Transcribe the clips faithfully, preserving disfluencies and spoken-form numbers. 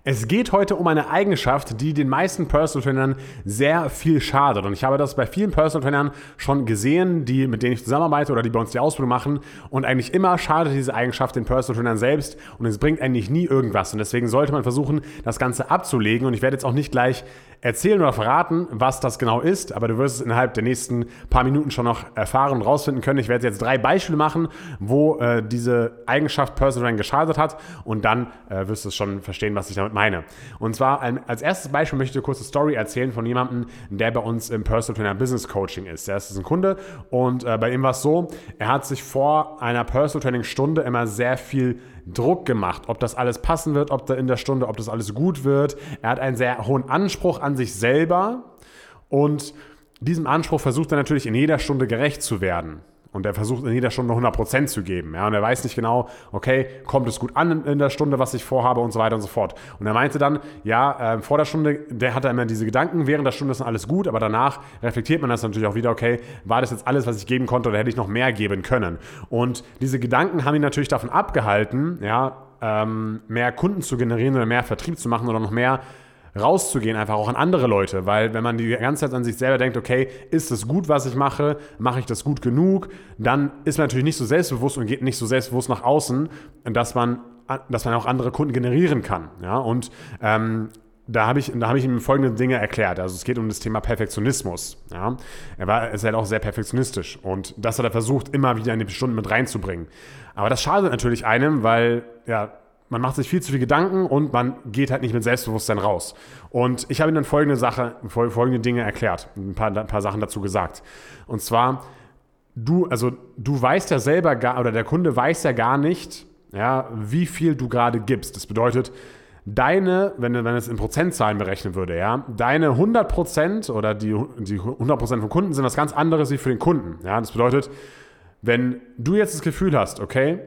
Es geht heute um eine Eigenschaft, die den meisten Personal Trainern sehr viel schadet. Und ich habe das bei vielen Personal Trainern schon gesehen, die, mit denen ich zusammenarbeite oder die bei uns die Ausbildung machen. Und eigentlich immer schadet diese Eigenschaft den Personal Trainern selbst und es bringt eigentlich nie irgendwas. Und deswegen sollte man versuchen, das Ganze abzulegen. Und ich werde jetzt auch nicht gleich erzählen oder verraten, was das genau ist, aber du wirst es innerhalb der nächsten paar Minuten schon noch erfahren und rausfinden können. Ich werde jetzt drei Beispiele machen, wo äh, diese Eigenschaft Personal Training geschadet hat und dann äh, wirst du schon verstehen, was ich damit meine. Und zwar als erstes Beispiel möchte ich dir kurz eine Story erzählen von jemandem, der bei uns im Personal Trainer Business Coaching ist. Der ist ein Kunde und äh, bei ihm war es so, er hat sich vor einer Personal Training Stunde immer sehr viel Druck gemacht, ob das alles passen wird, ob da in der Stunde, ob das alles gut wird. Er hat einen sehr hohen Anspruch an sich selber und diesem Anspruch versucht er natürlich in jeder Stunde gerecht zu werden. Und er versucht in jeder Stunde hundert Prozent zu geben. Ja? Und er weiß nicht genau, okay, kommt es gut an in der Stunde, was ich vorhabe und so weiter und so fort. Und er meinte dann, ja, äh, vor der Stunde, der hatte immer diese Gedanken, während der Stunde ist alles gut, aber danach reflektiert man das natürlich auch wieder, okay, war das jetzt alles, was ich geben konnte oder hätte ich noch mehr geben können? Und diese Gedanken haben ihn natürlich davon abgehalten, ja, ähm, mehr Kunden zu generieren oder mehr Vertrieb zu machen oder noch mehr rauszugehen, einfach auch an andere Leute, weil wenn man die ganze Zeit an sich selber denkt, okay, ist das gut, was ich mache, mache ich das gut genug, dann ist man natürlich nicht so selbstbewusst und geht nicht so selbstbewusst nach außen, dass man, dass man auch andere Kunden generieren kann. Ja? Und ähm, da habe ich, da habe ich ihm folgende Dinge erklärt. Also es geht um das Thema Perfektionismus. Ja? Er war, ist halt auch sehr perfektionistisch und das hat er versucht, immer wieder in die Stunden mit reinzubringen. Aber das schadet natürlich einem, weil, ja, man macht sich viel zu viel Gedanken und man geht halt nicht mit Selbstbewusstsein raus. Und ich habe ihm dann folgende Sache, folgende Dinge erklärt, ein paar, ein paar Sachen dazu gesagt. Und zwar, du, also du weißt ja selber gar, oder der Kunde weiß ja gar nicht, ja, wie viel du gerade gibst. Das bedeutet, deine, wenn wenn es in Prozentzahlen berechnen würde, ja, deine hundert Prozent oder die, die hundert Prozent von Kunden sind was ganz anderes wie für den Kunden. Ja, das bedeutet, wenn du jetzt das Gefühl hast, okay,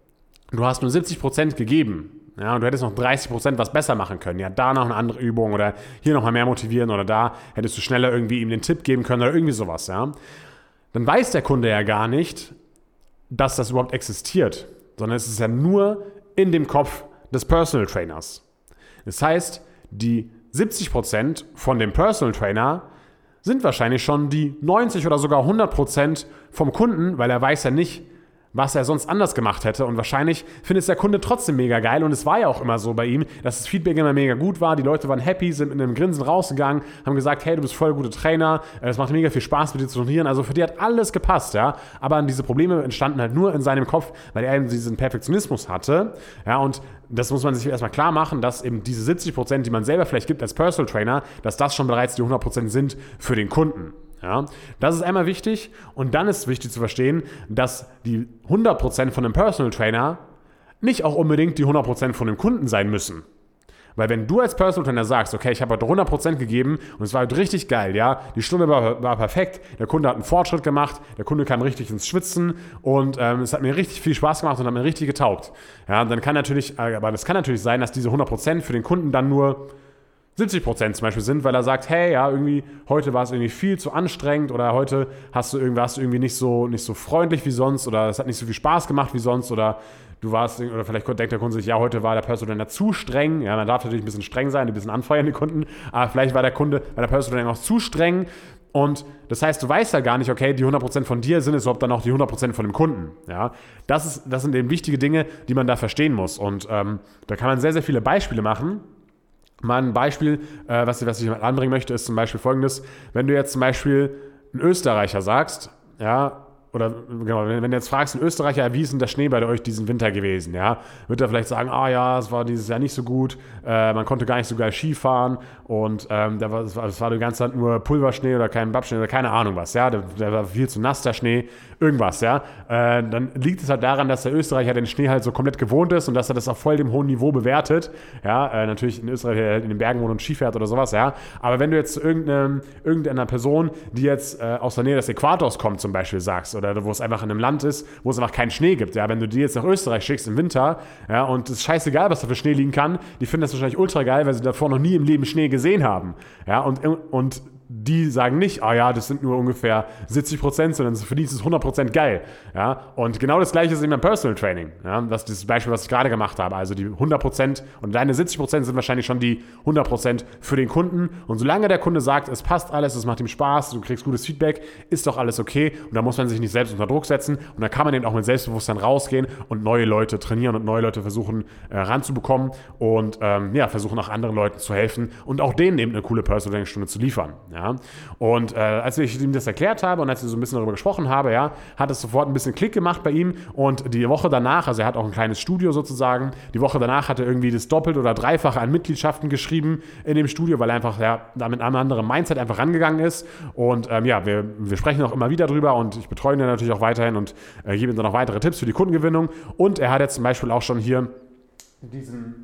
du hast nur siebzig Prozent gegeben, ja, und du hättest noch dreißig Prozent was besser machen können. Ja, da noch eine andere Übung oder hier noch mal mehr motivieren oder da hättest du schneller irgendwie ihm den Tipp geben können oder irgendwie sowas, ja. Dann weiß der Kunde ja gar nicht, dass das überhaupt existiert, sondern es ist ja nur in dem Kopf des Personal Trainers. Das heißt, die siebzig Prozent von dem Personal Trainer sind wahrscheinlich schon die neunzig oder sogar hundert Prozent vom Kunden, weil er weiß ja nicht, was er sonst anders gemacht hätte. Und wahrscheinlich findet es der Kunde trotzdem mega geil. Und es war ja auch immer so bei ihm, dass das Feedback immer mega gut war. Die Leute waren happy, sind mit einem Grinsen rausgegangen, haben gesagt, hey, du bist voll guter Trainer, es macht mega viel Spaß, mit dir zu trainieren. Also für die hat alles gepasst, ja. Aber diese Probleme entstanden halt nur in seinem Kopf, weil er eben diesen Perfektionismus hatte. Ja, und das muss man sich erstmal klar machen, dass eben diese siebzig Prozent, die man selber vielleicht gibt als Personal Trainer, dass das schon bereits die hundert Prozent sind für den Kunden. Ja, das ist einmal wichtig und dann ist wichtig zu verstehen, dass die hundert Prozent von einem Personal Trainer nicht auch unbedingt die hundert Prozent von dem Kunden sein müssen. Weil wenn du als Personal Trainer sagst, okay, ich habe heute hundert Prozent gegeben und es war heute richtig geil, ja, die Stunde war, war perfekt, der Kunde hat einen Fortschritt gemacht, der Kunde kam richtig ins Schwitzen und ähm, es hat mir richtig viel Spaß gemacht und hat mir richtig getaugt. Ja, dann kann natürlich, aber das kann natürlich sein, dass diese hundert Prozent für den Kunden dann nur siebzig Prozent zum Beispiel sind, weil er sagt, hey, ja, irgendwie, heute war es irgendwie viel zu anstrengend oder heute hast du irgendwie, warst du irgendwie nicht so, nicht so freundlich wie sonst oder es hat nicht so viel Spaß gemacht wie sonst oder du warst, oder vielleicht denkt der Kunde sich, ja, heute war der Personal Trainer zu streng. Ja, man darf natürlich ein bisschen streng sein, ein bisschen anfeuern, die Kunden, aber vielleicht war der Kunde, war der Personal Trainer auch zu streng und das heißt, du weißt ja gar nicht, okay, die hundert Prozent von dir sind es überhaupt dann auch die hundert Prozent von dem Kunden. Ja, das ist, das sind eben wichtige Dinge, die man da verstehen muss und ähm, da kann man sehr, sehr viele Beispiele machen. Mal ein Beispiel, äh, was, was ich mal anbringen möchte, ist zum Beispiel folgendes. Wenn du jetzt zum Beispiel einen Österreicher sagst, ja, oder genau, wenn, wenn du jetzt fragst, ein Österreicher, wie ist denn der Schnee bei euch diesen Winter gewesen, ja, wird er vielleicht sagen, ah ja, es war dieses Jahr nicht so gut, äh, man konnte gar nicht so geil Ski fahren und ähm, da war, es, war, es war die ganze Zeit nur Pulverschnee oder kein Babschnee oder keine Ahnung was, ja, der, der war viel zu nass, der Schnee, irgendwas, ja, äh, dann liegt es halt daran, dass der Österreicher den Schnee halt so komplett gewohnt ist und dass er das auf voll dem hohen Niveau bewertet, ja, äh, natürlich in Österreich, der in den Bergen wohnt und Ski fährt oder sowas, ja, aber wenn du jetzt irgendeine, irgendeiner Person, die jetzt äh, aus der Nähe des Äquators kommt zum Beispiel sagst, oder wo es einfach in einem Land ist, wo es einfach keinen Schnee gibt. Ja, wenn du die jetzt nach Österreich schickst im Winter, ja, und es ist scheißegal, was da für Schnee liegen kann, die finden das wahrscheinlich ultra geil, weil sie davor noch nie im Leben Schnee gesehen haben. Ja, und, und die sagen nicht, ah ja, das sind nur ungefähr siebzig Prozent, sondern für die ist es hundert Prozent geil. Ja? Und genau das Gleiche ist eben beim Personal Training. Ja? Das ist das Beispiel, was ich gerade gemacht habe. Also die hundert Prozent und deine siebzig Prozent sind wahrscheinlich schon die hundert Prozent für den Kunden. Und solange der Kunde sagt, es passt alles, es macht ihm Spaß, du kriegst gutes Feedback, ist doch alles okay. Und da muss man sich nicht selbst unter Druck setzen. Und da kann man eben auch mit Selbstbewusstsein rausgehen und neue Leute trainieren und neue Leute versuchen äh, ranzubekommen und ähm, ja, versuchen auch anderen Leuten zu helfen und auch denen eben eine coole Personal Training Stunde zu liefern. Ja? Und äh, als ich ihm das erklärt habe und als ich so ein bisschen darüber gesprochen habe, ja, hat es sofort ein bisschen Klick gemacht bei ihm und die Woche danach, also er hat auch ein kleines Studio sozusagen, die Woche danach hat er irgendwie das Doppelt- oder Dreifache an Mitgliedschaften geschrieben in dem Studio, weil er einfach ja, da mit einem anderen Mindset einfach rangegangen ist und ähm, ja, wir, wir sprechen auch immer wieder drüber und ich betreue ihn dann natürlich auch weiterhin und äh, gebe ihm dann noch weitere Tipps für die Kundengewinnung und er hat jetzt zum Beispiel auch schon hier diesen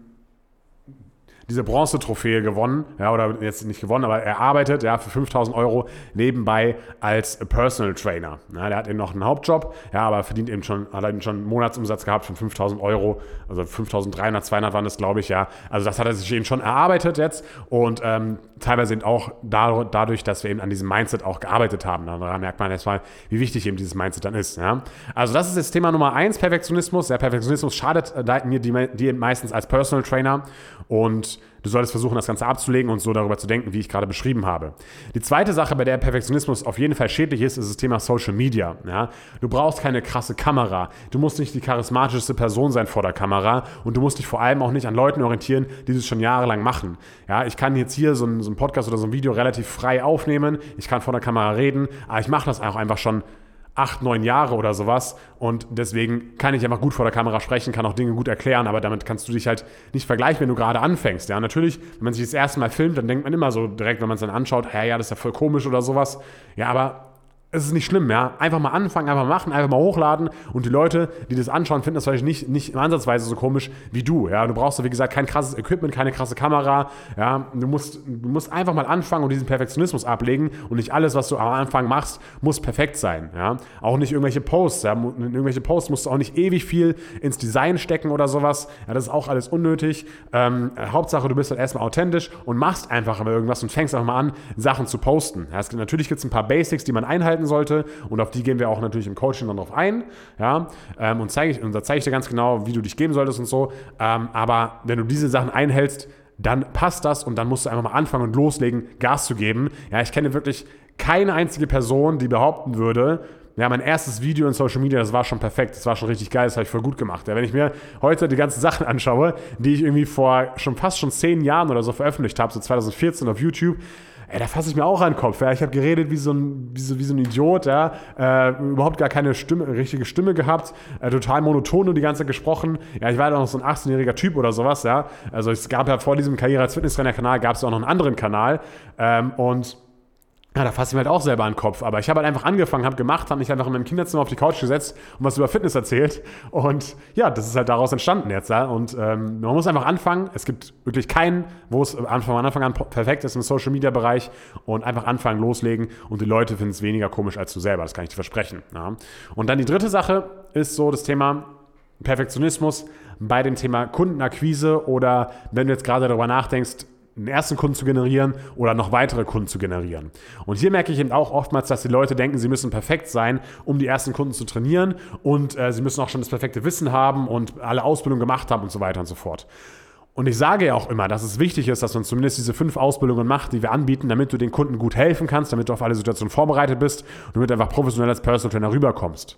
diese Bronze-Trophäe gewonnen, ja, oder jetzt nicht gewonnen, aber er arbeitet ja, für fünftausend Euro nebenbei als Personal Trainer. Ja, der hat eben noch einen Hauptjob, ja, aber verdient eben schon, hat eben schon einen Monatsumsatz gehabt von fünftausend Euro, also fünftausenddreihundert, zweihundert waren das, glaube ich, ja. Also das hat er sich eben schon erarbeitet jetzt und ähm, teilweise eben auch dadurch, dass wir eben an diesem Mindset auch gearbeitet haben. Da merkt man erstmal, wie wichtig eben dieses Mindset dann ist. Ja. Also das ist jetzt Thema Nummer eins, Perfektionismus. Der Perfektionismus schadet äh, mir die, die meistens als Personal Trainer und du solltest versuchen, das Ganze abzulegen und so darüber zu denken, wie ich gerade beschrieben habe. Die zweite Sache, bei der Perfektionismus auf jeden Fall schädlich ist, ist das Thema Social Media. Ja? Du brauchst keine krasse Kamera. Du musst nicht die charismatischste Person sein vor der Kamera und du musst dich vor allem auch nicht an Leuten orientieren, die das schon jahrelang machen. Ja? Ich kann jetzt hier so einen, so einen Podcast oder so ein Video relativ frei aufnehmen. Ich kann vor der Kamera reden, aber ich mache das auch einfach schon acht, neun Jahre oder sowas und deswegen kann ich einfach gut vor der Kamera sprechen, kann auch Dinge gut erklären, aber damit kannst du dich halt nicht vergleichen, wenn du gerade anfängst. Ja, natürlich, wenn man sich das erste Mal filmt, dann denkt man immer so direkt, wenn man es dann anschaut, ja, ja, das ist ja voll komisch oder sowas. Ja, aber es ist nicht schlimm, ja. Einfach mal anfangen, einfach machen, einfach mal hochladen und die Leute, die das anschauen, finden das vielleicht nicht, nicht ansatzweise so komisch wie du, ja. Du brauchst, wie gesagt, kein krasses Equipment, keine krasse Kamera, ja. Du musst, du musst einfach mal anfangen und diesen Perfektionismus ablegen und nicht alles, was du am Anfang machst, muss perfekt sein, ja. Auch nicht irgendwelche Posts, ja. In irgendwelche Posts musst du auch nicht ewig viel ins Design stecken oder sowas, ja. Das ist auch alles unnötig. Ähm, Hauptsache, du bist halt erstmal authentisch und machst einfach mal irgendwas und fängst einfach mal an, Sachen zu posten. Ja, es gibt, natürlich gibt es ein paar Basics, die man einhalten sollte und auf die gehen wir auch natürlich im Coaching dann drauf ein, ja, ähm, und, zeige ich, und da zeige ich dir ganz genau, wie du dich geben solltest und so, ähm, aber wenn du diese Sachen einhältst, dann passt das und dann musst du einfach mal anfangen und loslegen, Gas zu geben. Ja, ich kenne wirklich keine einzige Person, die behaupten würde, ja, mein erstes Video in Social Media, das war schon perfekt, das war schon richtig geil, das habe ich voll gut gemacht. Ja, wenn ich mir heute die ganzen Sachen anschaue, die ich irgendwie vor schon fast schon zehn Jahren oder so veröffentlicht habe, so zwanzig vierzehn auf YouTube, ey, da fasse ich mir auch an den Kopf. Ja. Ich habe geredet wie so ein, wie so, wie so ein Idiot, ja. Äh, überhaupt gar keine Stimme, richtige Stimme gehabt, äh, total monoton und die ganze Zeit gesprochen. Ja, ich war ja auch noch so ein achtzehnjähriger Typ oder sowas, ja. Also es gab ja vor diesem Karriere als Fitnesstrainer-Kanal gab es ja auch noch einen anderen Kanal ähm, und ja, da fasse ich mir halt auch selber an den Kopf. Aber ich habe halt einfach angefangen, habe gemacht, habe mich einfach in meinem Kinderzimmer auf die Couch gesetzt und was über Fitness erzählt. Und ja, das ist halt daraus entstanden jetzt. Ja? Und ähm, man muss einfach anfangen. Es gibt wirklich keinen, wo es von Anfang an perfekt ist im Social-Media-Bereich. Und einfach anfangen, loslegen. Und die Leute finden es weniger komisch als du selber. Das kann ich dir versprechen. Ja? Und dann die dritte Sache ist so das Thema Perfektionismus bei dem Thema Kundenakquise oder wenn du jetzt gerade darüber nachdenkst, einen ersten Kunden zu generieren oder noch weitere Kunden zu generieren. Und hier merke ich eben auch oftmals, dass die Leute denken, sie müssen perfekt sein, um die ersten Kunden zu trainieren und äh, sie müssen auch schon das perfekte Wissen haben und alle Ausbildungen gemacht haben und so weiter und so fort. Und ich sage ja auch immer, dass es wichtig ist, dass man zumindest diese fünf Ausbildungen macht, die wir anbieten, damit du den Kunden gut helfen kannst, damit du auf alle Situationen vorbereitet bist und damit du einfach professionell als Personal Trainer rüberkommst.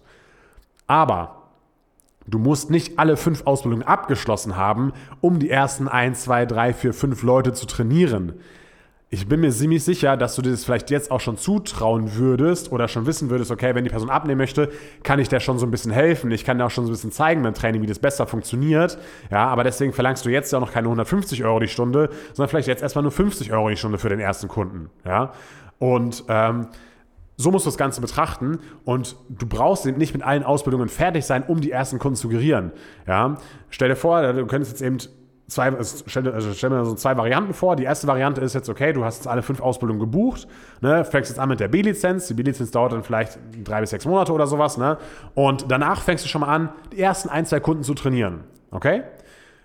Aber du musst nicht alle fünf Ausbildungen abgeschlossen haben, um die ersten eins, zwei, drei, vier, fünf Leute zu trainieren. Ich bin mir ziemlich sicher, dass du dir das vielleicht jetzt auch schon zutrauen würdest oder schon wissen würdest, okay, wenn die Person abnehmen möchte, kann ich der schon so ein bisschen helfen. Ich kann dir auch schon so ein bisschen zeigen beim Training, wie das besser funktioniert. Ja, aber deswegen verlangst du jetzt ja auch noch keine hundertfünfzig Euro die Stunde, sondern vielleicht jetzt erstmal nur fünfzig Euro die Stunde für den ersten Kunden. Ja, und ähm, so musst du das Ganze betrachten und du brauchst nicht mit allen Ausbildungen fertig sein, um die ersten Kunden zu generieren. Ja? Stell dir vor, du könntest jetzt eben zwei, stell, also stell mir so zwei Varianten vor. Die erste Variante ist jetzt, okay, du hast jetzt alle fünf Ausbildungen gebucht, ne? Fängst jetzt an mit der B-Lizenz. Die B-Lizenz dauert dann vielleicht drei bis sechs Monate oder sowas. Ne? Und danach fängst du schon mal an, die ersten ein, zwei Kunden zu trainieren. Okay?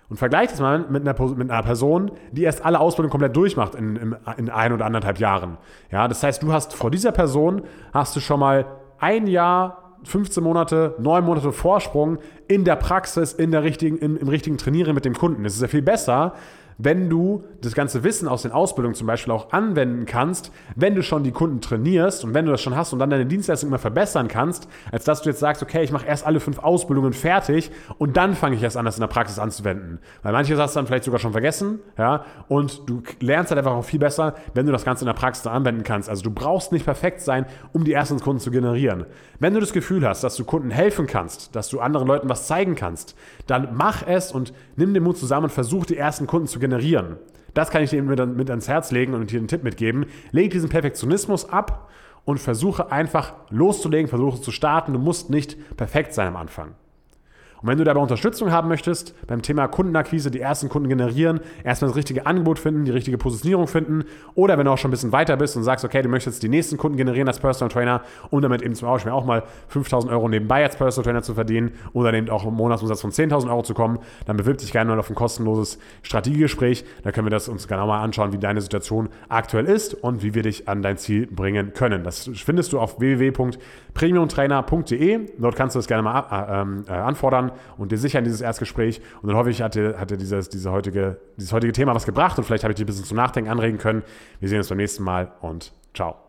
Und vergleich das mal mit einer, mit einer Person, die erst alle Ausbildung komplett durchmacht in, in, in ein oder anderthalb Jahren. Ja, das heißt, du hast vor dieser Person, hast du schon mal ein Jahr, fünfzehn Monate, neun Monate Vorsprung in der Praxis, in der richtigen, im, im richtigen Trainieren mit dem Kunden. Es ist ja viel besser, wenn du das ganze Wissen aus den Ausbildungen zum Beispiel auch anwenden kannst, wenn du schon die Kunden trainierst und wenn du das schon hast und dann deine Dienstleistung immer verbessern kannst, als dass du jetzt sagst, okay, ich mache erst alle fünf Ausbildungen fertig und dann fange ich erst an, das in der Praxis anzuwenden. Weil manche hast du dann vielleicht sogar schon vergessen, ja, und du lernst halt einfach auch viel besser, wenn du das Ganze in der Praxis anwenden kannst. Also du brauchst nicht perfekt sein, um die ersten Kunden zu generieren. Wenn du das Gefühl hast, dass du Kunden helfen kannst, dass du anderen Leuten was zeigen kannst, dann mach es und nimm den Mut zusammen und versuch, die ersten Kunden zu generieren. generieren. Das kann ich dir mit, mit ans Herz legen und dir einen Tipp mitgeben. Leg diesen Perfektionismus ab und versuche einfach loszulegen, versuche zu starten. Du musst nicht perfekt sein am Anfang. Und wenn du dabei Unterstützung haben möchtest, beim Thema Kundenakquise, die ersten Kunden generieren, erstmal das richtige Angebot finden, die richtige Positionierung finden, oder wenn du auch schon ein bisschen weiter bist und sagst, okay, du möchtest jetzt die nächsten Kunden generieren als Personal Trainer, um damit eben zum Beispiel auch mal fünftausend Euro nebenbei als Personal Trainer zu verdienen oder eben auch im Monatsumsatz von zehntausend Euro zu kommen, dann bewirb dich gerne mal auf ein kostenloses Strategiegespräch. Da können wir das uns genau mal anschauen, wie deine Situation aktuell ist und wie wir dich an dein Ziel bringen können. Das findest du auf w w w punkt premiumtrainer punkt d e. Dort kannst du das gerne mal äh, äh, anfordern und dir sichern dieses Erstgespräch. Und dann hoffe ich, hat dir, hat dir dieses, diese heutige, dieses heutige Thema was gebracht und vielleicht habe ich dich ein bisschen zum Nachdenken anregen können. Wir sehen uns beim nächsten Mal und ciao.